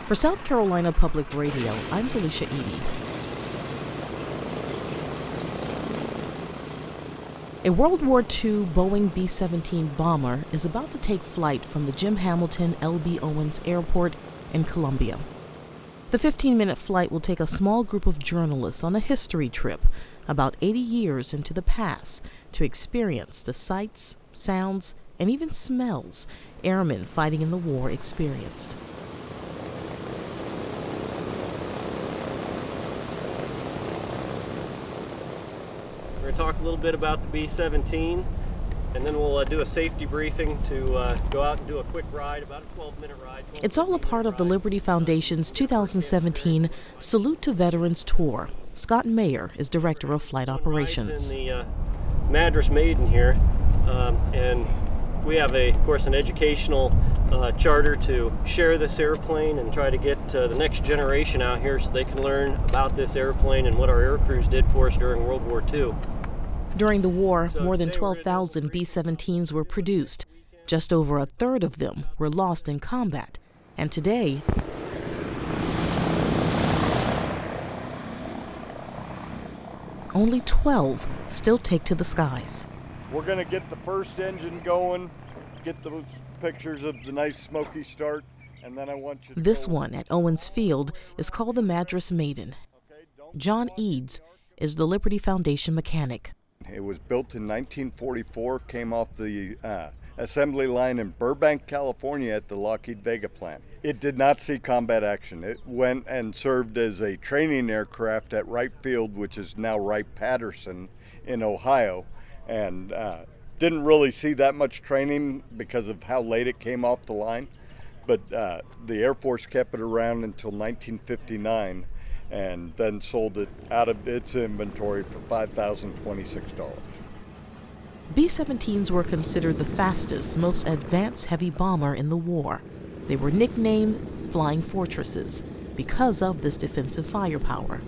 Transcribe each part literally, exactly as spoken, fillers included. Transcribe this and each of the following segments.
For South Carolina Public Radio, I'm Felicia Edie. A World War Two Boeing B seventeen bomber is about to take flight from the Jim Hamilton L B Owens Airport in Columbia. The fifteen-minute flight will take a small group of journalists on a history trip about eighty years into the past to experience the sights, sounds, and even smells airmen fighting in the war experienced. We're going to talk a little bit about the B seventeen, and then we'll uh, do a safety briefing to uh, go out and do a quick ride, about a twelve-minute ride. It's all a part of the Liberty Foundation's two thousand seventeen Salute to Veterans Tour. Scott Mayer is Director of Flight Operations. In the uh, Madras Maiden here, um, and we have, a, of course, an educational uh, charter to share this airplane and try to get uh, the next generation out here so they can learn about this airplane and what our air crews did for us during World War Two. During the war, more than twelve thousand B seventeens were produced. Just over a third of them were lost in combat. And today, only twelve still take to the skies. We're going to get the first engine going, get those pictures of the nice smoky start, and then I want you to This go. one at Owens Field is called the Madras Maiden. John Eads is the Liberty Foundation mechanic. It was built in nineteen forty-four, came off the uh, assembly line in Burbank, California at the Lockheed Vega plant. It did not see combat action. It went and served as a training aircraft at Wright Field, which is now Wright-Patterson in Ohio, and uh, didn't really see that much training because of how late it came off the line. But uh, the Air Force kept it around until nineteen fifty-nine. And then sold it out of its inventory for five thousand twenty-six dollars. B seventeens were considered the fastest, most advanced heavy bomber in the war. They were nicknamed Flying Fortresses because of this defensive firepower.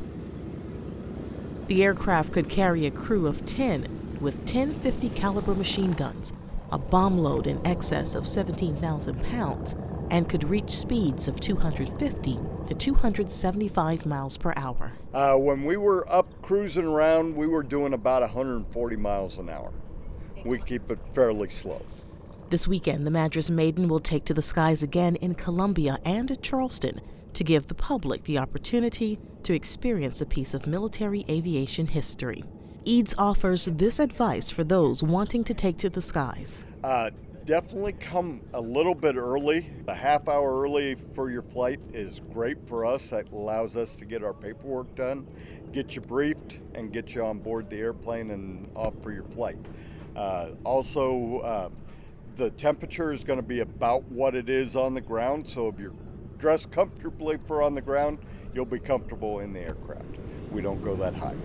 The aircraft could carry a crew of ten with ten fifty caliber machine guns, a bomb load in excess of seventeen thousand pounds, and could reach speeds of two hundred fifty to two hundred seventy-five miles per hour. Uh, when we were up cruising around, we were doing about one hundred forty miles an hour. We keep it fairly slow. This weekend, the Madras Maiden will take to the skies again in Columbia and at Charleston to give the public the opportunity to experience a piece of military aviation history. Eads offers this advice for those wanting to take to the skies. Uh, Definitely come a little bit early. A half hour early for your flight is great for us. That allows us to get our paperwork done, get you briefed, and get you on board the airplane and off for your flight. Uh, also, uh, the temperature is going to be about what it is on the ground, so if you're dressed comfortably for on the ground, you'll be comfortable in the aircraft. We don't go that high.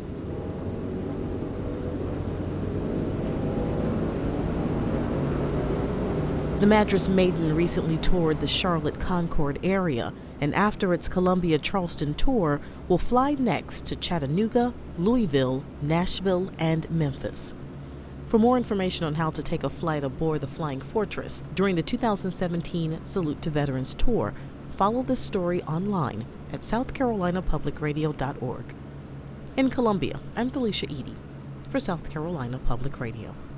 The Madras Maiden recently toured the Charlotte Concord area, and after its Columbia-Charleston tour, will fly next to Chattanooga, Louisville, Nashville, and Memphis. For more information on how to take a flight aboard the Flying Fortress during the two thousand seventeen Salute to Veterans Tour, follow this story online at south carolina public radio dot org. In Columbia, I'm Felicia Edie for South Carolina Public Radio.